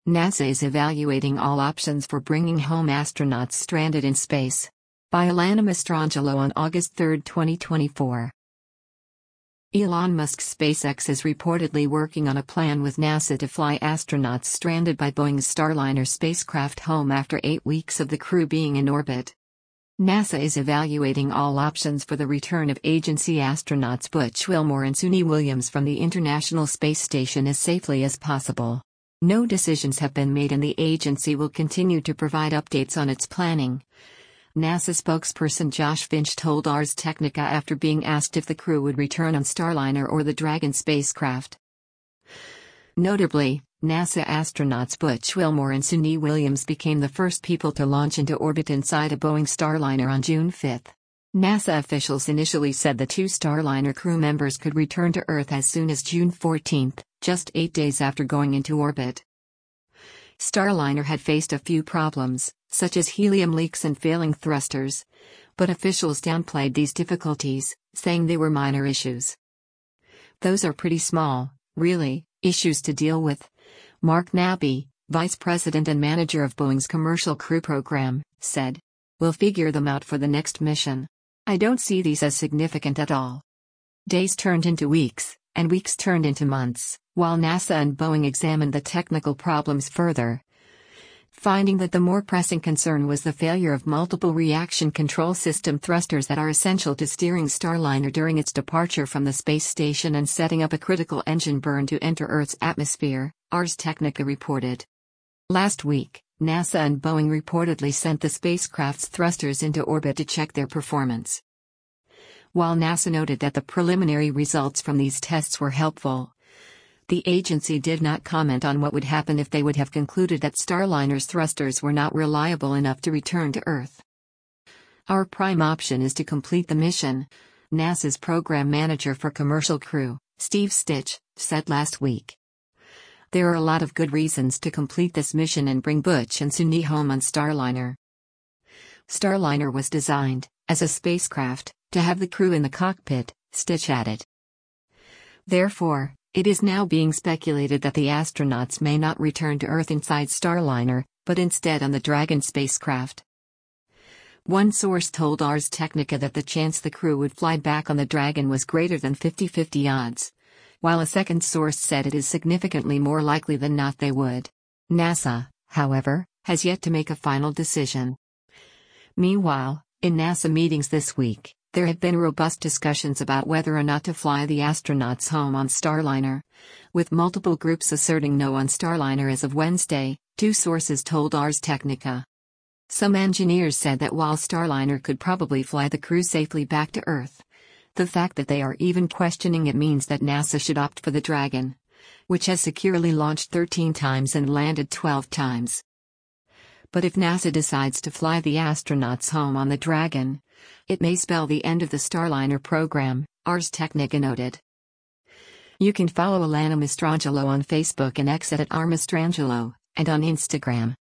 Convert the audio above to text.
NASA is evaluating all options for bringing home astronauts stranded in space. By Alana Mastrangelo on August 3, 2024. Elon Musk's SpaceX is reportedly working on a plan with NASA to fly astronauts stranded by Boeing's Starliner spacecraft home after 8 weeks of the crew being in orbit. NASA is evaluating all options for the return of agency astronauts Butch Wilmore and Suni Williams from the International Space Station as safely as possible. No decisions have been made and the agency will continue to provide updates on its planning. NASA spokesperson Josh Finch told Ars Technica after being asked if the crew would return on Starliner or the Dragon spacecraft. Notably, NASA astronauts Butch Wilmore and Suni Williams became the first people to launch into orbit inside a Boeing Starliner on June 5. NASA officials initially said the 2 Starliner crew members could return to Earth as soon as June 14, just 8 days after going into orbit. Starliner had faced a few problems, such as helium leaks and failing thrusters, but officials downplayed these difficulties, saying they were minor issues. "Those are pretty small, really, issues to deal with," Mark Nabby, vice president and manager of Boeing's Commercial Crew Program, said. "We'll figure them out for the next mission. I don't see these as significant at all." Days turned into weeks, and weeks turned into months, while NASA and Boeing examined the technical problems further, finding that the more pressing concern was the failure of multiple reaction control system thrusters that are essential to steering Starliner during its departure from the space station and setting up a critical engine burn to enter Earth's atmosphere, Ars Technica reported. Last week, NASA and Boeing reportedly sent the spacecraft's thrusters into orbit to check their performance. While NASA noted that the preliminary results from these tests were helpful, the agency did not comment on what would happen if they would have concluded that Starliner's thrusters were not reliable enough to return to Earth. "Our prime option is to complete the mission," NASA's program manager for Commercial Crew, Steve Stitch, said last week. "There are a lot of good reasons to complete this mission and bring Butch and Suni home on Starliner." Starliner was designed, as a spacecraft, to have the crew in the cockpit, Stitch added. Therefore, it is now being speculated that the astronauts may not return to Earth inside Starliner, but instead on the Dragon spacecraft. One source told Ars Technica that the chance the crew would fly back on the Dragon was greater than 50-50 odds, while a second source said it is significantly more likely than not they would. NASA, however, has yet to make a final decision. Meanwhile, in NASA meetings this week, there have been robust discussions about whether or not to fly the astronauts home on Starliner, with multiple groups asserting no on Starliner as of Wednesday, 2 sources told Ars Technica. Some engineers said that while Starliner could probably fly the crew safely back to Earth, the fact that they are even questioning it means that NASA should opt for the Dragon, which has securely launched 13 times and landed 12 times. But if NASA decides to fly the astronauts home on the Dragon, it may spell the end of the Starliner program, Ars Technica noted. You can follow Alana Mastrangelo on Facebook and X at @rmastrangelo, and on Instagram.